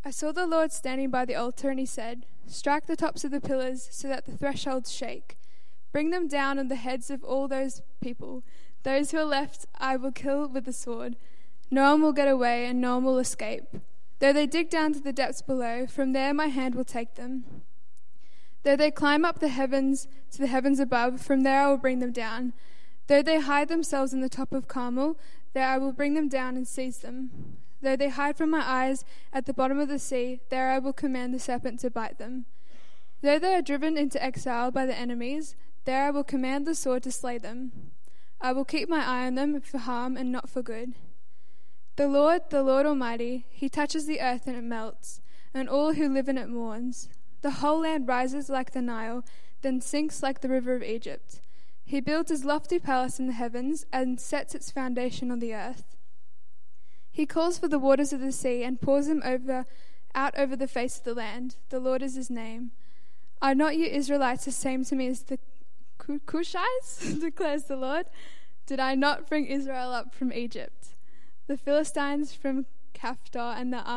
I saw the Lord standing by the altar, and he said, "Strike the tops of the pillars so that the thresholds shake. Bring them down on the heads of all those people. Those who are left I will kill with the sword. No one will get away, and no one will escape. Though they dig down to the depths below, from there my hand will take them. Though they climb up the heavens to the heavens above, from there I will bring them down. Though they hide themselves in the top of Carmel, there I will bring them down and seize them. Though they hide from my eyes at the bottom of the sea, there I will command the serpent to bite them. Though they are driven into exile by the enemies, there I will command the sword to slay them. I will keep my eye on them for harm and not for good. The Lord Almighty, he touches the earth and it melts, and all who live in it mourns. The whole land rises like the Nile, then sinks like the river of Egypt. He builds his lofty palace in the heavens and sets its foundation on the earth. He calls for the waters of the sea and pours them out over the face of the land. The Lord is his name. Are not you Israelites the same to me as the Cushites, declares the Lord? Did I not bring Israel up from Egypt? The Philistines from Kaphtor and the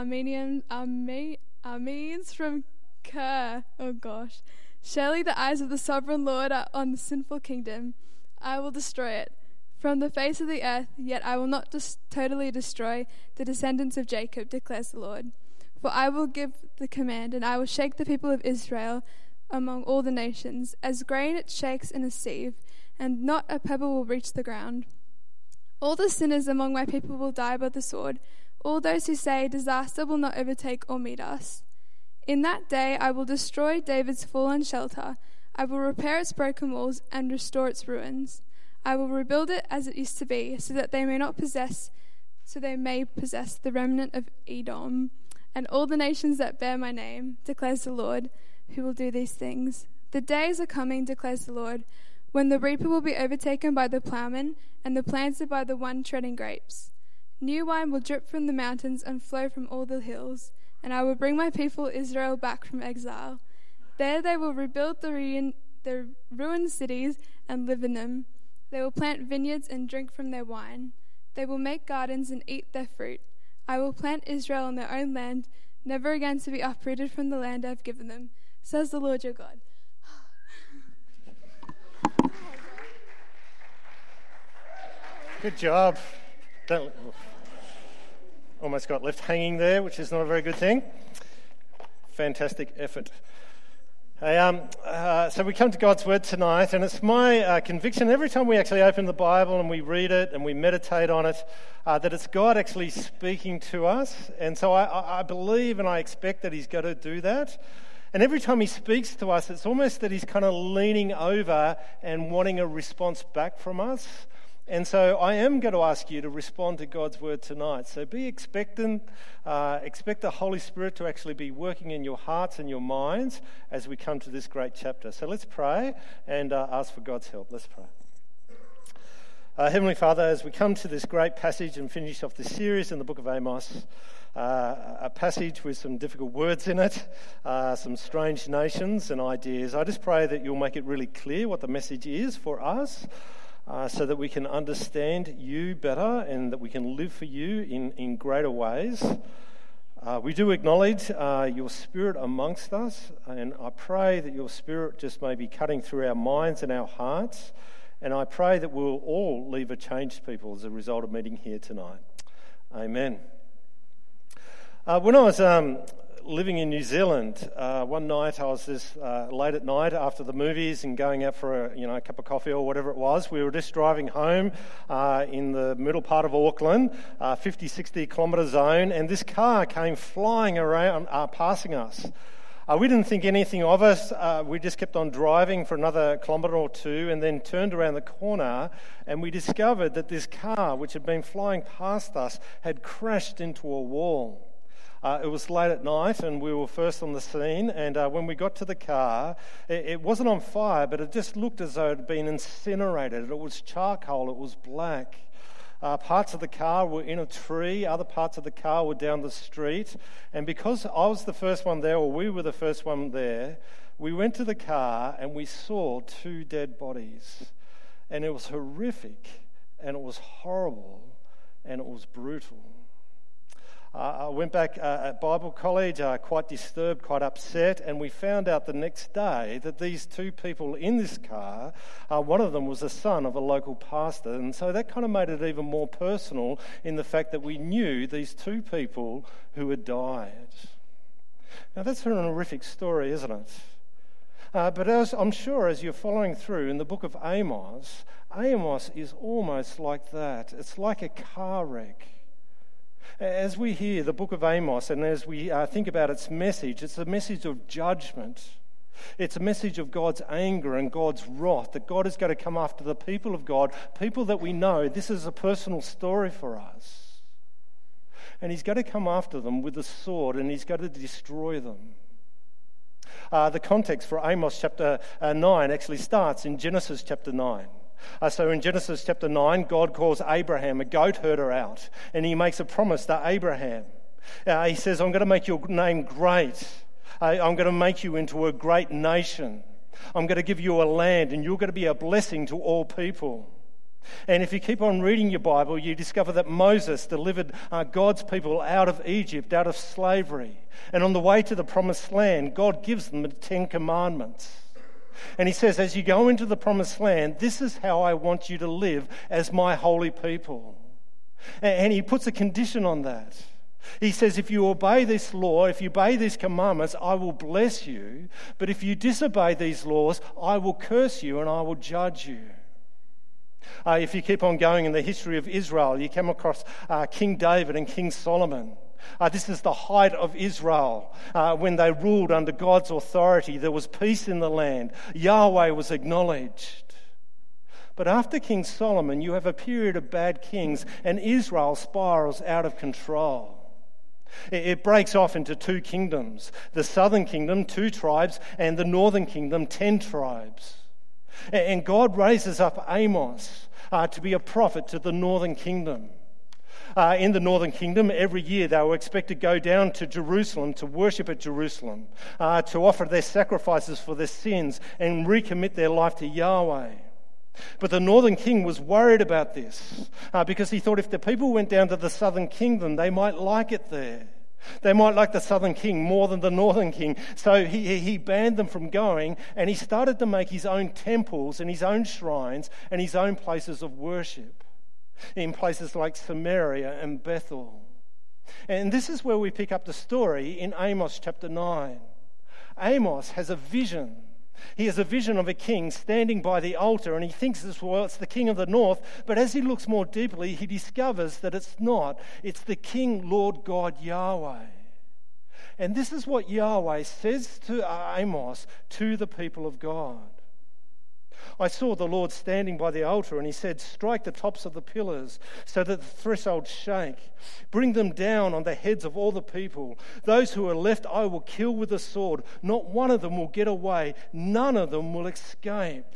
Arameans from Kir. Oh gosh. Surely the eyes of the sovereign Lord are on the sinful kingdom. I will destroy it from the face of the earth, yet I will not totally destroy the descendants of Jacob, declares the Lord. For I will give the command, and I will shake the people of Israel among all the nations, as grain it shakes in a sieve, and not a pebble will reach the ground. All the sinners among my people will die by the sword, all those who say, disaster will not overtake or meet us. In that day I will destroy David's fallen shelter. I will repair its broken walls and restore its ruins. I will rebuild it as it used to be, so that they may possess the remnant of Edom, and all the nations that bear my name, declares the Lord, who will do these things. The days are coming, declares the Lord, when the reaper will be overtaken by the plowman, and the planter by the one treading grapes. New wine will drip from the mountains and flow from all the hills, and I will bring my people Israel back from exile. There they will rebuild the ruined cities and live in them. They will plant vineyards and drink from their wine. They will make gardens and eat their fruit. I will plant Israel in their own land, never again to be uprooted from the land I have given them, says the Lord your God. Good job. Almost got left hanging there, which is not a very good thing. Fantastic effort. Hey, so we come to God's Word tonight, and it's my conviction every time we actually open the Bible and we read it and we meditate on it, that it's God actually speaking to us. And so I believe and I expect that He's going to do that. And every time He speaks to us, it's almost that He's kind of leaning over and wanting a response back from us. And so I am going to ask you to respond to God's Word tonight. So be expectant, expect the Holy Spirit to actually be working in your hearts and your minds as we come to this great chapter. So let's pray and ask for God's help. Let's pray. Heavenly Father, as we come to this great passage and finish off this series in the book of Amos, a passage with some difficult words in it, some strange nations and ideas, I just pray that you'll make it really clear what the message is for us, so that we can understand you better and that we can live for you in greater ways. We do acknowledge your Spirit amongst us, and I pray that your Spirit just may be cutting through our minds and our hearts, and I pray that we'll all leave a changed people as a result of meeting here tonight. Amen. When I was living in New Zealand, one night I was just late at night after the movies and going out for a cup of coffee or whatever it was. We were just driving home in the middle part of Auckland, 50-60 kilometre zone, and this car came flying around, passing us. We didn't think anything of us. We just kept on driving for another kilometre or two and then turned around the corner, and we discovered that this car, which had been flying past us, had crashed into a wall. It was late at night and we were first on the scene, and when we got to the car, it wasn't on fire, but it just looked as though it had been incinerated. It was charcoal, it was black. Parts of the car were in a tree, other parts of the car were down the street, and because I was the first one there, or we were the first one there, we went to the car and we saw 2 dead bodies, and it was horrific, and it was horrible, and it was brutal. I went back at Bible college, quite disturbed, quite upset, and we found out the next day that these two people in this car, one of them was the son of a local pastor, and so that kind of made it even more personal in the fact that we knew these two people who had died. Now that's an horrific story, isn't it? But as I'm sure as you're following through in the book of Amos, Amos is almost like that. It's like a car wreck. As we hear the book of Amos and as we think about its message, it's a message of judgment. It's a message of God's anger and God's wrath, that God is going to come after the people of God, people that we know. This is a personal story for us. And he's going to come after them with a sword and he's going to destroy them. The context for Amos chapter 9 actually starts in Genesis chapter 9. So in Genesis chapter 9, God calls Abraham a goat herder out, and he makes a promise to Abraham. He says, I'm going to make your name great. I'm going to make you into a great nation. I'm going to give you a land, and you're going to be a blessing to all people. And if you keep on reading your Bible, you discover that Moses delivered God's people out of Egypt, out of slavery. And on the way to the promised land, God gives them the 10 Commandments. And he says, as you go into the promised land, this is how I want you to live as my holy people. And he puts a condition on that. He says, if you obey this law, if you obey these commandments, I will bless you. But if you disobey these laws, I will curse you and I will judge you. If you keep on going in the history of Israel, you come across King David and King Solomon. This is the height of Israel. When they ruled under God's authority, there was peace in the land. Yahweh was acknowledged. But after King Solomon, you have a period of bad kings, and Israel spirals out of control. It breaks off into 2 kingdoms. The southern kingdom, 2 tribes, and the northern kingdom, 10 tribes. And God raises up Amos to be a prophet to the northern kingdom. In the northern kingdom, every year they were expected to go down to Jerusalem to worship at Jerusalem, to offer their sacrifices for their sins and recommit their life to Yahweh. But the northern king was worried about this because he thought if the people went down to the southern kingdom, they might like it there. They might like the southern king more than the northern king. So he banned them from going, and he started to make his own temples and his own shrines and his own places of worship in places like Samaria and Bethel. And this is where we pick up the story in Amos chapter 9. Amos has a vision. He has a vision of a king standing by the altar, and he thinks it's the king of the north, but as he looks more deeply, he discovers that it's not. It's the King, Lord God, Yahweh. And this is what Yahweh says to Amos, to the people of God. I saw the Lord standing by the altar, and he said, strike the tops of the pillars so that the thresholds shake. Bring them down on the heads of all the people. Those who are left I will kill with the sword. Not one of them will get away. None of them will escape.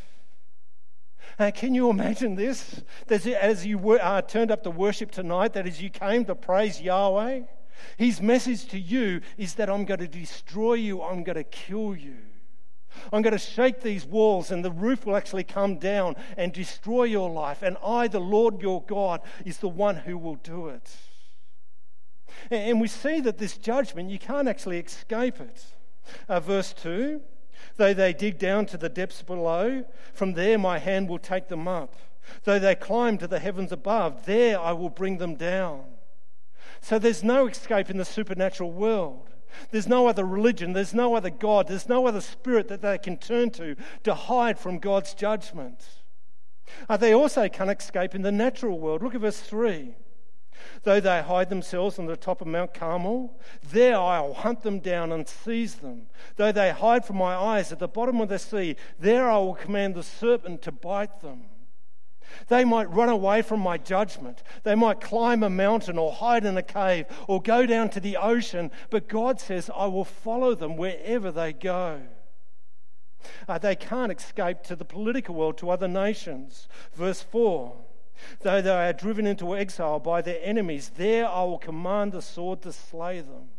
Can you imagine this? As you turned up to worship tonight, that as you came to praise Yahweh, his message to you is that I'm going to destroy you, I'm going to kill you. I'm going to shake these walls and the roof will actually come down and destroy your life. And I, the Lord your God, is the one who will do it. And we see that this judgment, you can't actually escape it. Verse 2, though they dig down to the depths below, from there my hand will take them up. Though they climb to the heavens above, there I will bring them down. So there's no escape in the supernatural world. There's no other religion, there's no other God, there's no other spirit that they can turn to hide from God's judgment. They also can't escape in the natural world. Look at verse 3. Though they hide themselves on the top of Mount Carmel, there I'll hunt them down and seize them. Though they hide from my eyes at the bottom of the sea, there I will command the serpent to bite them. They might run away from my judgment. They might climb a mountain or hide in a cave or go down to the ocean. But God says, I will follow them wherever they go. They can't escape to the political world, to other nations. Verse 4, though they are driven into exile by their enemies, there I will command the sword to slay them.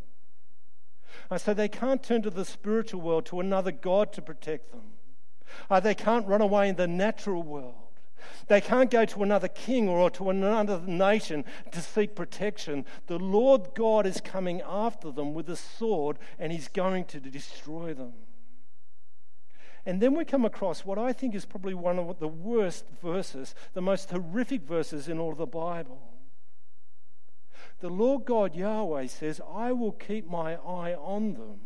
So they can't turn to the spiritual world, to another God to protect them. They can't run away in the natural world. They can't go to another king or to another nation to seek protection. The Lord God is coming after them with a sword, and he's going to destroy them. And then we come across what I think is probably one of the worst verses, the most horrific verses in all of the Bible. The Lord God Yahweh says, I will keep my eye on them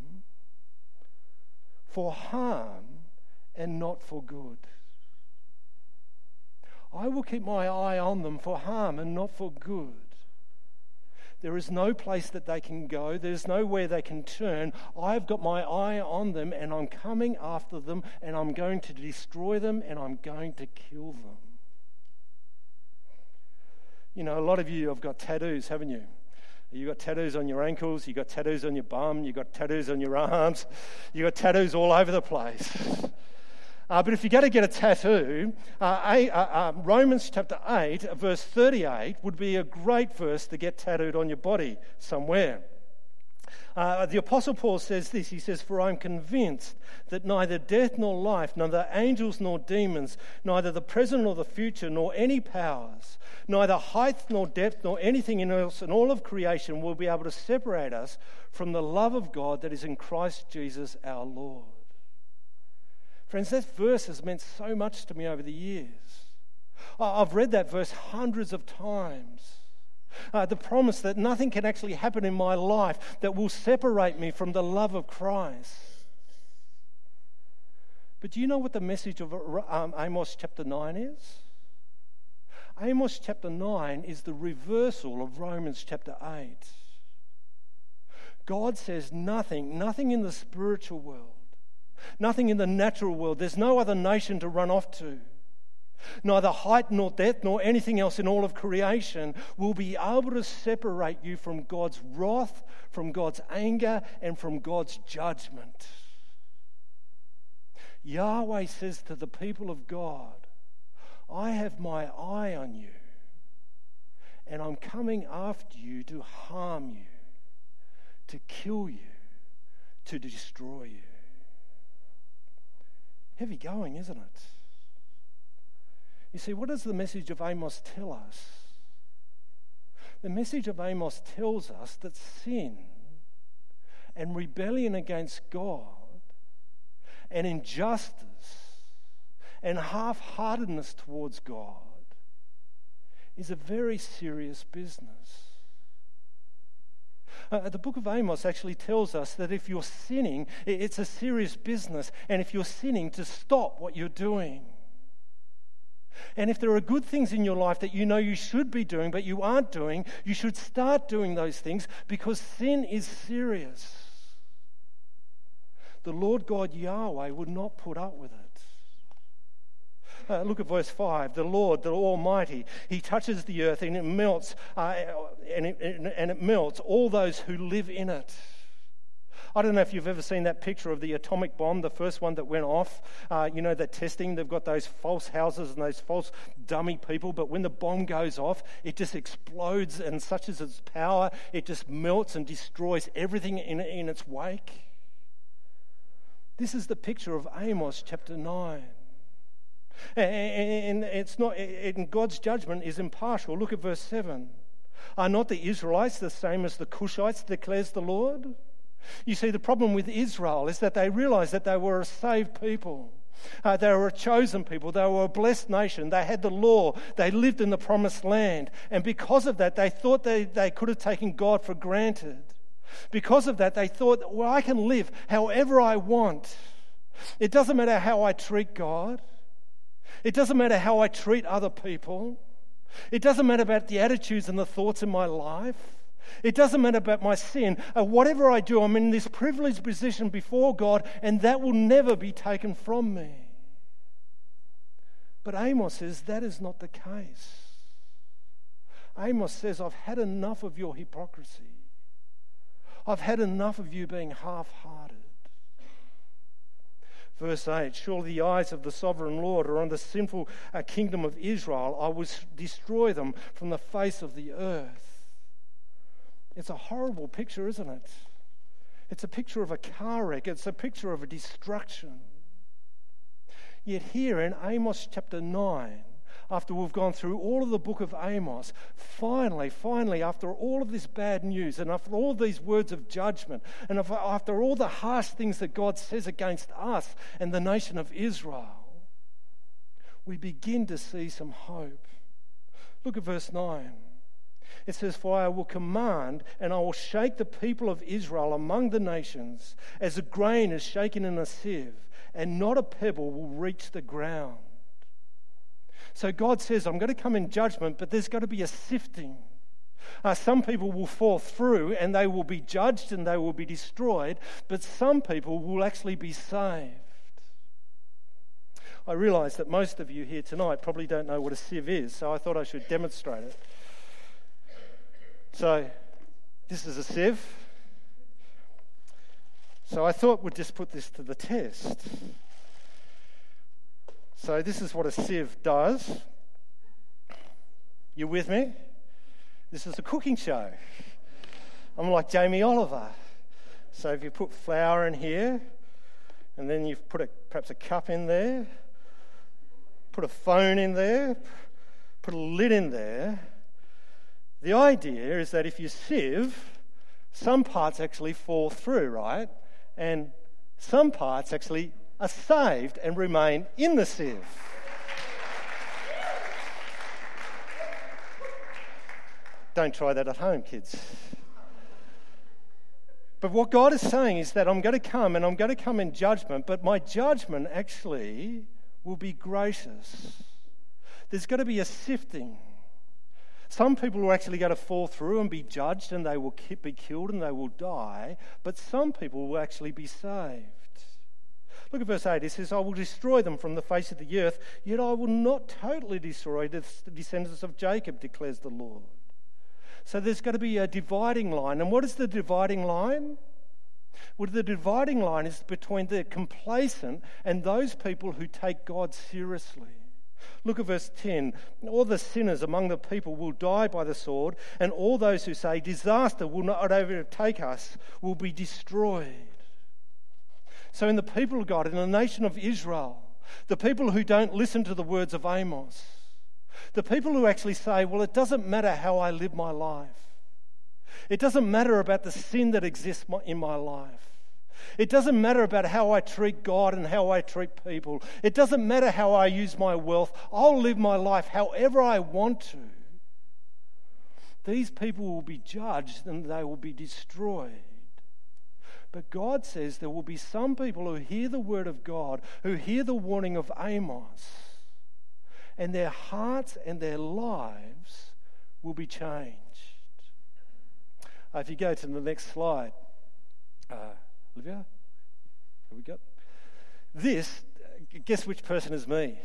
for harm and not for good. I will keep my eye on them for harm and not for good. There is no place that they can go. There's nowhere they can turn. I've got my eye on them, and I'm coming after them, and I'm going to destroy them, and I'm going to kill them. You know, a lot of you have got tattoos, haven't you? You've got tattoos on your ankles, you've got tattoos on your bum, you've got tattoos on your arms, you've got tattoos all over the place. But if you're going to get a tattoo, Romans chapter 8, verse 38 would be a great verse to get tattooed on your body somewhere. The Apostle Paul says this, he says, for I'm convinced that neither death nor life, neither angels nor demons, neither the present nor the future, nor any powers, neither height nor depth, nor anything else in all of creation will be able to separate us from the love of God that is in Christ Jesus our Lord. Friends, that verse has meant so much to me over the years. I've read that verse hundreds of times. The promise that nothing can actually happen in my life that will separate me from the love of Christ. But do you know what the message of Amos chapter 9 is? Amos chapter 9 is the reversal of Romans chapter 8. God says nothing in the spiritual world, nothing in the natural world. There's no other nation to run off to. Neither height nor depth nor anything else in all of creation will be able to separate you from God's wrath, from God's anger, and from God's judgment. Yahweh says to the people of God, I have my eye on you, and I'm coming after you to harm you, to kill you, to destroy you. Heavy going, isn't it? You see, what does the message of Amos tell us? The message of Amos tells us that sin and rebellion against God and injustice and half-heartedness towards God is a very serious business. The book of Amos actually tells us that if you're sinning, it's a serious business, and if you're sinning, to stop what you're doing. And if there are good things in your life that you know you should be doing but you aren't doing, you should start doing those things, because sin is serious. The Lord God Yahweh would not put up with it. Look at verse 5. The Lord, the Almighty, He touches the earth and it melts, and it melts all those who live in it. I don't know if you've ever seen that picture of the atomic bomb, the first one that went off. That testing, they've got those false houses and those false dummy people, but when the bomb goes off, it just explodes, and such is its power, it just melts and destroys everything in its wake. This is the picture of Amos chapter 9. And it's not, and God's judgment is impartial. Look at verse 7. Are not the Israelites the same as the Cushites, declares the Lord? You see, the problem with Israel is that they realized that they were a saved people. They were a chosen people. They were a blessed nation. They had the law. They lived in the promised land. And because of that, they thought they could have taken God for granted. Because of that, they thought, well, I can live however I want. It doesn't matter how I treat God. It doesn't matter how I treat other people. It doesn't matter about the attitudes and the thoughts in my life. It doesn't matter about my sin. Whatever I do, I'm in this privileged position before God, and that will never be taken from me. But Amos says that is not the case. Amos says, I've had enough of your hypocrisy. I've had enough of you being half-hearted. Verse 8, surely the eyes of the sovereign Lord are on the sinful kingdom of Israel. I will destroy them from the face of the earth. It's a horrible picture, isn't it? It's a picture of a car wreck. It's a picture of a destruction. Yet here in Amos chapter 9, after we've gone through all of the book of Amos, finally, after all of this bad news and after all these words of judgment and after all the harsh things that God says against us and the nation of Israel, we begin to see some hope. Look at verse 9. It says, "For I will command, and I will shake the people of Israel among the nations, as a grain is shaken in a sieve, and not a pebble will reach the ground." So God says, I'm going to come in judgment, but there's got to be a sifting. Some people will fall through and they will be judged and they will be destroyed, but some people will actually be saved. I realise that most of you here tonight probably don't know what a sieve is, so I thought I should demonstrate it. So, this is a sieve. So I thought we'd just put this to the test. So this is what a sieve does. You with me? This is a cooking show. I'm like Jamie Oliver. So if you put flour in here, and then you've put perhaps a cup in there, put a phone in there, put a lid in there, the idea is that if you sieve, some parts actually fall through, right? And some parts actually are saved and remain in the sieve. Don't try that at home, kids. But what God is saying is that I'm going to come and I'm going to come in judgment, but my judgment actually will be gracious. There's going to be a sifting. Some people are actually going to fall through and be judged and they will be killed and they will die, but some people will actually be saved. Look at verse 8. It says, "I will destroy them from the face of the earth, yet I will not totally destroy the descendants of Jacob, declares the Lord." So there's got to be a dividing line. And what is the dividing line? Well, the dividing line is between the complacent and those people who take God seriously. Look at verse 10. "All the sinners among the people will die by the sword, and all those who say, 'Disaster will not overtake us,' will be destroyed." So in the people of God, in the nation of Israel, the people who don't listen to the words of Amos, the people who actually say, well, it doesn't matter how I live my life. It doesn't matter about the sin that exists in my life. It doesn't matter about how I treat God and how I treat people. It doesn't matter how I use my wealth. I'll live my life however I want to. These people will be judged and they will be destroyed. But God says there will be some people who hear the word of God, who hear the warning of Amos, and their hearts and their lives will be changed. If you go to the next slide, Olivia, have we got this? Guess which person is me?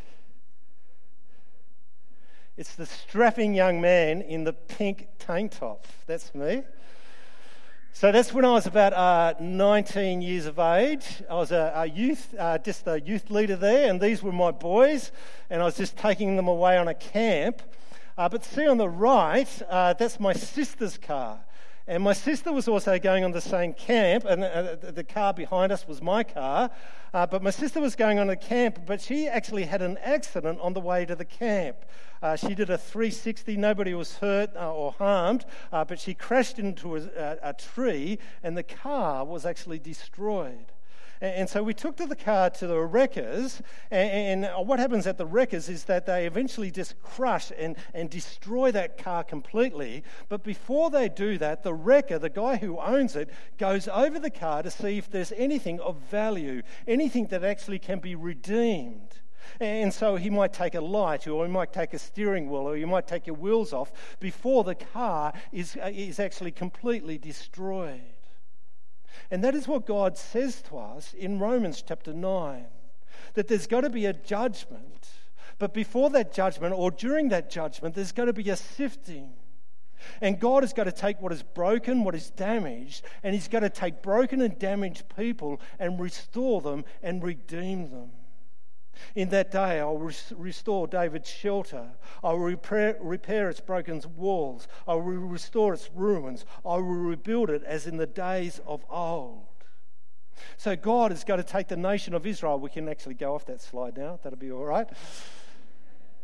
It's the strapping young man in the pink tank top. That's me. So that's when I was about 19 years of age. I was a youth leader there, and these were my boys, and I was just taking them away on a camp. But see on the right, that's my sister's car. And my sister was also going on the same camp, and the car behind us was my car. But my sister was going on a camp, but she actually had an accident on the way to the camp. She did a 360. Nobody was hurt or harmed, but she crashed into a tree, and the car was actually destroyed. And so we took the car to the wreckers, and what happens at the wreckers is that they eventually just crush and destroy that car completely. But before they do that, the wrecker, the guy who owns it, goes over the car to see if there's anything of value, anything that actually can be redeemed. And so he might take a light, or he might take a steering wheel, or he might take your wheels off before the car is actually completely destroyed. And that is what God says to us in Romans chapter 9, that there's got to be a judgment. But before that judgment, or during that judgment, there's got to be a sifting. And God has got to take what is broken, what is damaged, and he's got to take broken and damaged people and restore them and redeem them. In that day, I will restore David's shelter. I will repair its broken walls. I will restore its ruins. I will rebuild it as in the days of old. So God is going to take the nation of Israel. We can actually go off that slide now. That'll be all right.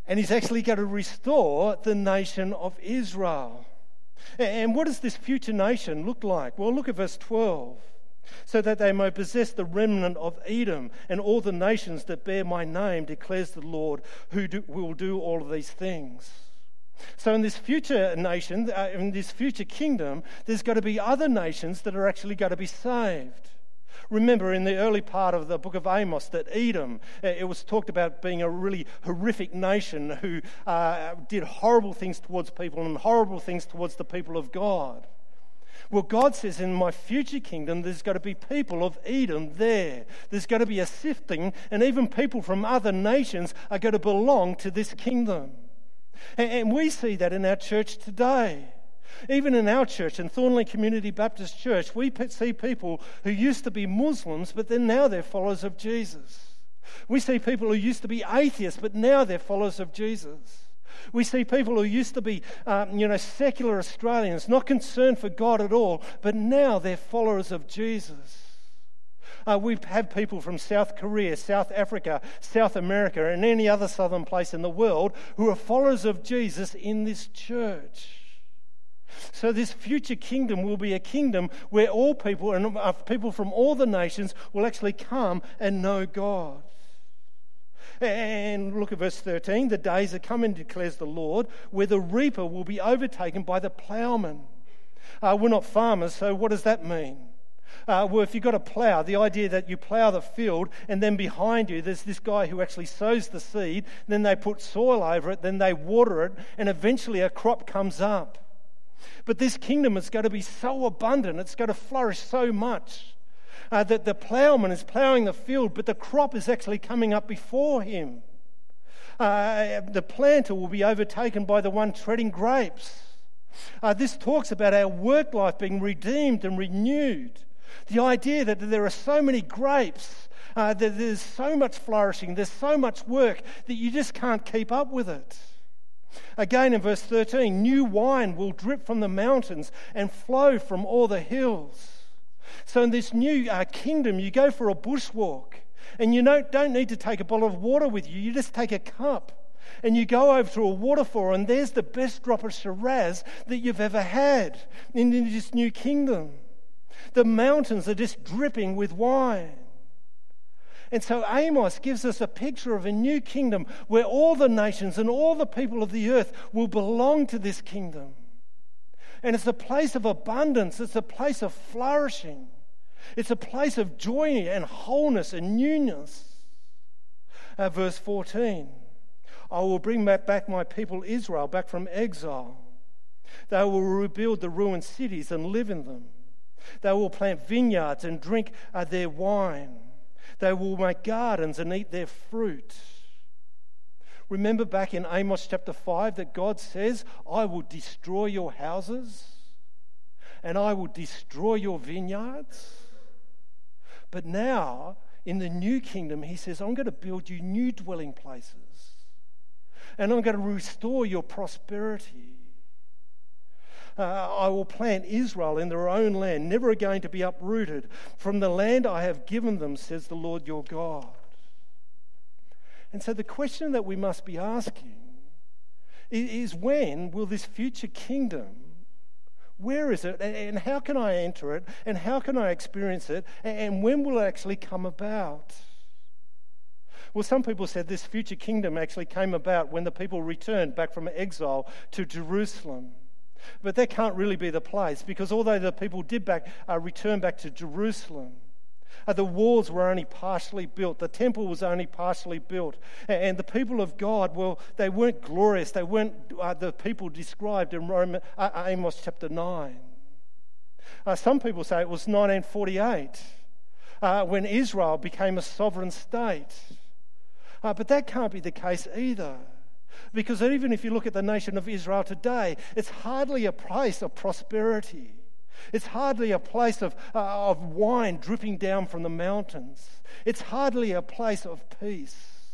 And he's actually going to restore the nation of Israel. And what does this future nation look like? Well, look at verse 12. So that they may possess the remnant of Edom and all the nations that bear my name, declares the Lord, who will do all of these things. So in this future nation, in this future kingdom, there's got to be other nations that are actually going to be saved. Remember in the early part of the book of Amos that Edom, it was talked about being a really horrific nation who did horrible things towards people and horrible things towards the people of God. Well, God says in my future kingdom there's got to be people of Edom there. There's got to be a sifting, and even people from other nations are going to belong to this kingdom. And we see that in our church today. Even in our church, in Thornley Community Baptist Church, we see people who used to be Muslims, but then now they're followers of Jesus. We see people who used to be atheists, but now they're followers of Jesus. We see people who used to be, secular Australians, not concerned for God at all, but now they're followers of Jesus. We have people from South Korea, South Africa, South America, and any other southern place in the world who are followers of Jesus in this church. So this future kingdom will be a kingdom where all people and people from all the nations will actually come and know God. And look at verse 13. The days are coming, declares the Lord, where the reaper will be overtaken by the plowman. We're not farmers, so what does that mean? Well, if you've got a plough, the idea that you plough the field and then behind you there's this guy who actually sows the seed, then they put soil over it, then they water it, and eventually a crop comes up. But this kingdom is going to be so abundant, it's going to flourish so much that the ploughman is ploughing the field, but the crop is actually coming up before him. The planter will be overtaken by the one treading grapes. This talks about our work life being redeemed and renewed. The idea that there are so many grapes, that there's so much flourishing, there's so much work that you just can't keep up with it. Again in verse 13, new wine will drip from the mountains and flow from all the hills. So in this new kingdom, you go for a bushwalk and you don't need to take a bottle of water with you. You just take a cup and you go over to a waterfall and there's the best drop of Shiraz that you've ever had in this new kingdom. The mountains are just dripping with wine. And so Amos gives us a picture of a new kingdom where all the nations and all the people of the earth will belong to this kingdom. And it's a place of abundance. It's a place of flourishing. It's a place of joy and wholeness and newness. Verse 14, I will bring back my people Israel back from exile. They will rebuild the ruined cities and live in them. They will plant vineyards and drink their wine. They will make gardens and eat their fruit. Remember back in Amos chapter 5 that God says, I will destroy your houses and I will destroy your vineyards. But now, in the new kingdom, he says, I'm going to build you new dwelling places and I'm going to restore your prosperity. I will plant Israel in their own land, never again to be uprooted from the land I have given them, says the Lord your God. And so the question that we must be asking is when will this future kingdom, where is it, and how can I enter it, and how can I experience it, and when will it actually come about? Well, some people said this future kingdom actually came about when the people returned back from exile to Jerusalem. But that can't really be the place, because although the people did return back to Jerusalem, the walls were only partially built, the temple was only partially built, and the people of God, well, they weren't glorious, they weren't the people described in Amos chapter 9. Some people say it was 1948 when Israel became a sovereign state. But that can't be the case either. Because even if you look at the nation of Israel today, it's hardly a place of prosperity. It's hardly a place of wine dripping down from the mountains. It's hardly a place of peace.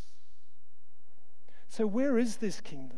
So where is this kingdom?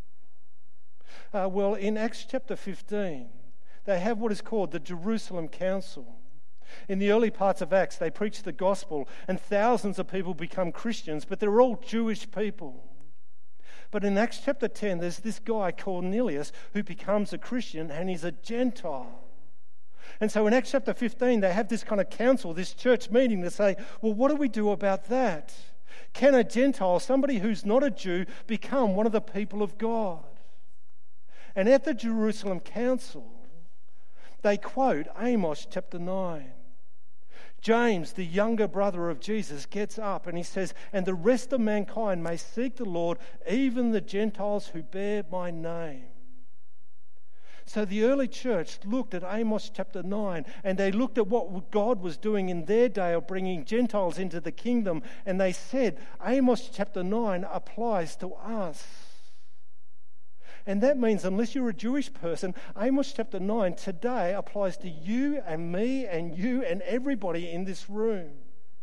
Well, in Acts chapter 15, they have what is called the Jerusalem Council. In the early parts of Acts, they preach the gospel and thousands of people become Christians, but they're all Jewish people. But in Acts chapter 10, there's this guy, Cornelius, who becomes a Christian, and he's a Gentile. And so in Acts chapter 15, they have this kind of council, this church meeting to say, well, what do we do about that? Can a Gentile, somebody who's not a Jew, become one of the people of God? And at the Jerusalem council, they quote Amos chapter 9. James, the younger brother of Jesus, gets up and he says, and the rest of mankind may seek the Lord, even the Gentiles who bear my name. So the early church looked at Amos chapter 9 and they looked at what God was doing in their day of bringing Gentiles into the kingdom, and they said, Amos chapter 9 applies to us. And that means unless you're a Jewish person, Amos chapter 9 today applies to you and me and you and everybody in this room.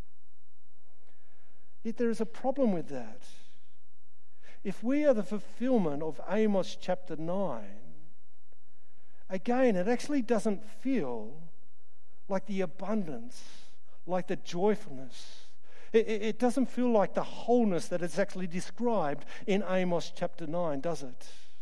Yet there is a problem with that. If we are the fulfillment of Amos chapter 9, again, it actually doesn't feel like the abundance, like the joyfulness. It doesn't feel like the wholeness that is actually described in Amos chapter 9, does it?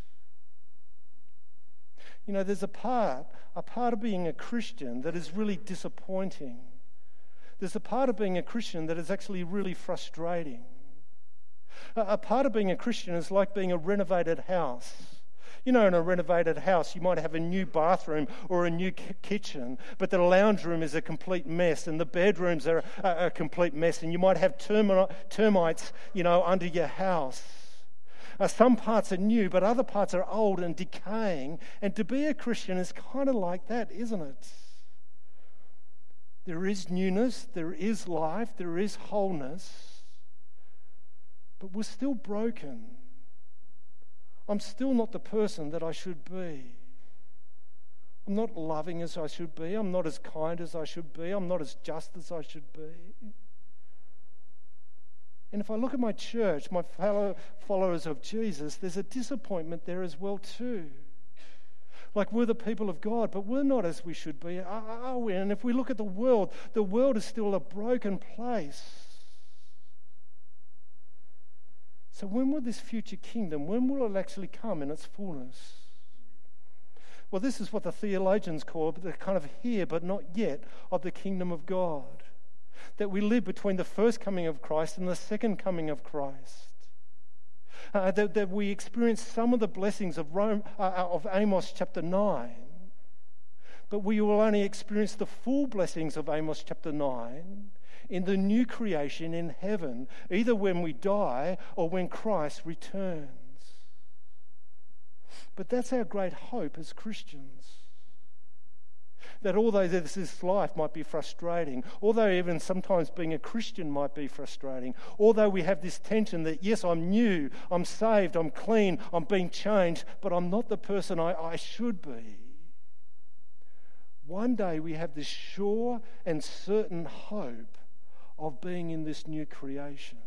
You know, there's a part of being a Christian that is really disappointing. There's a part of being a Christian that is actually really frustrating. A part of being a Christian is like being a renovated house. You know, in a renovated house, you might have a new bathroom or a new kitchen, but the lounge room is a complete mess and the bedrooms are a complete mess, and you might have termites, you know, under your house. Some parts are new, but other parts are old and decaying. And to be a Christian is kind of like that, isn't it? There is newness, there is life, there is wholeness, but we're still broken. I'm still not the person that I should be. I'm not loving as I should be. I'm not as kind as I should be. I'm not as just as I should be. And if I look at my church, my fellow followers of Jesus, there's a disappointment there as well too. Like, we're the people of God, but we're not as we should be, are we? And if we look at the world is still a broken place. So when will this future kingdom, when will it actually come in its fullness? Well, this is what the theologians call the kind of here but not yet of the kingdom of God. That we live between the first coming of Christ and the second coming of Christ. That we experience some of the blessings of Amos chapter 9, but we will only experience the full blessings of Amos chapter 9 in the new creation in heaven, either when we die or when Christ returns. But that's our great hope as Christians. That although this life might be frustrating, although even sometimes being a Christian might be frustrating, although we have this tension that, yes, I'm new, I'm saved, I'm clean, I'm being changed, but I'm not the person I should be. One day we have this sure and certain hope of being in this new creation.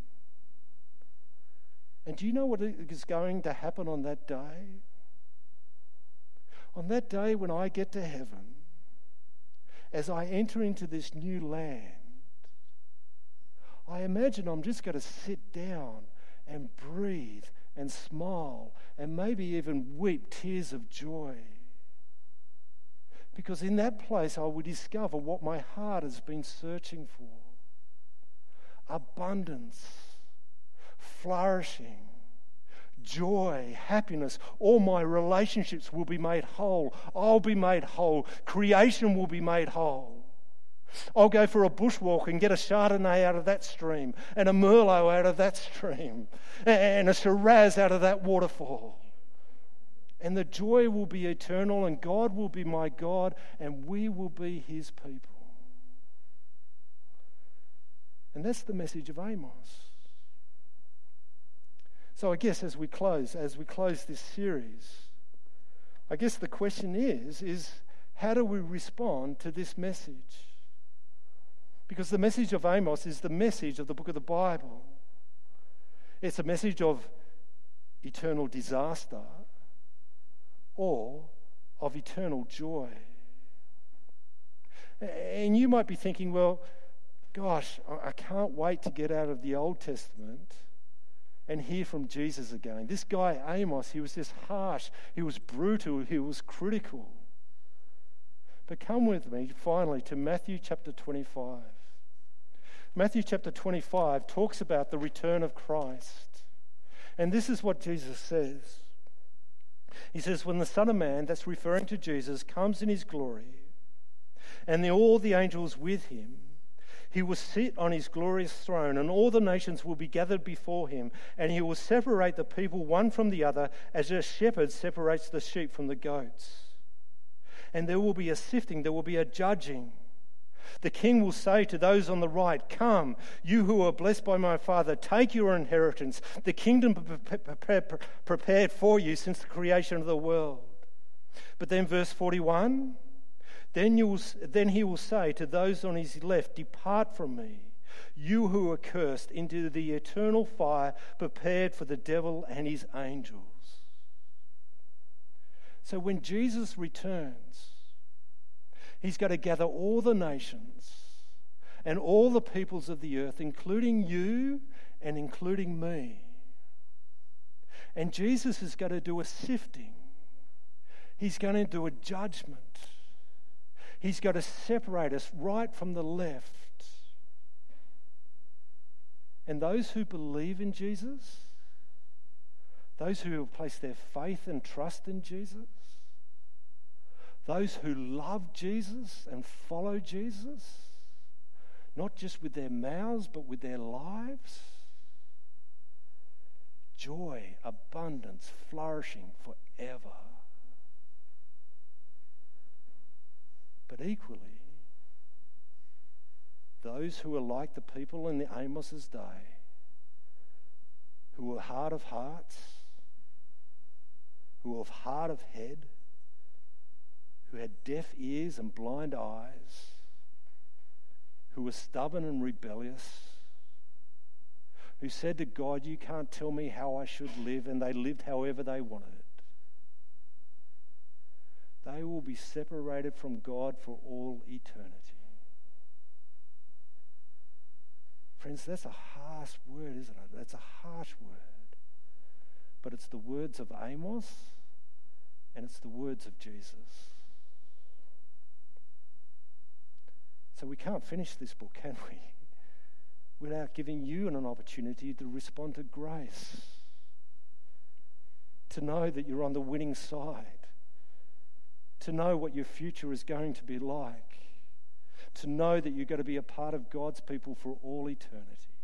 And do you know what is going to happen on that day? On that day when I get to heaven, as I enter into this new land, I imagine I'm just going to sit down and breathe and smile and maybe even weep tears of joy. Because in that place I will discover what my heart has been searching for. Abundance, flourishing, joy, happiness. All my relationships will be made whole. I'll be made whole. Creation will be made whole. I'll go for a bushwalk and get a Chardonnay out of that stream, and a Merlot out of that stream, and a Shiraz out of that waterfall. And the joy will be eternal, and God will be my God, and we will be his people. And that's the message of Amos. So I guess as we close this series, I guess the question is how do we respond to this message? Because the message of Amos is the message of the book of the Bible. It's a message of eternal disaster or of eternal joy. And you might be thinking, well, gosh, I can't wait to get out of the Old Testament and hear from Jesus again. This guy, Amos, he was just harsh. He was brutal. He was critical. But come with me, finally, to Matthew chapter 25. Matthew chapter 25 talks about the return of Christ. And this is what Jesus says. He says, when the Son of Man, that's referring to Jesus, comes in his glory, and all the angels with him, he will sit on his glorious throne, and all the nations will be gathered before him, and he will separate the people one from the other, as a shepherd separates the sheep from the goats. And there will be a sifting, there will be a judging. The king will say to those on the right, "Come, you who are blessed by my Father, take your inheritance, the kingdom prepared for you since the creation of the world." But then verse 41, then he will say to those on his left, "Depart from me, you who are cursed, into the eternal fire prepared for the devil and his angels." So when Jesus returns, he's going to gather all the nations and all the peoples of the earth, including you and including me. And Jesus is going to do a sifting. He's going to do a judgment. He's going to separate us right from the left. And those who believe in Jesus, those who have placed their faith and trust in Jesus, those who love Jesus and follow Jesus, not just with their mouths but with their lives, joy, abundance, flourishing forever. But equally, those who are like the people in the Amos's day, who are hard of hearts, who are hard of head, who had deaf ears and blind eyes, who were stubborn and rebellious, who said to God, "You can't tell me how I should live," and they lived however they wanted. They will be separated from God for all eternity. Friends, that's a harsh word, isn't it? That's a harsh word. But it's the words of Amos, and it's the words of Jesus. So we can't finish this book, can we? Without giving you an opportunity to respond to grace. To know that you're on the winning side. To know what your future is going to be like. To know that you're going to be a part of God's people for all eternity.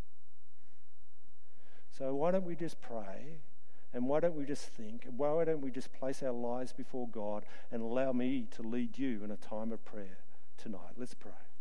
So why don't we just pray, and why don't we just think, and why don't we just place our lives before God and allow me to lead you in a time of prayer tonight. Let's pray.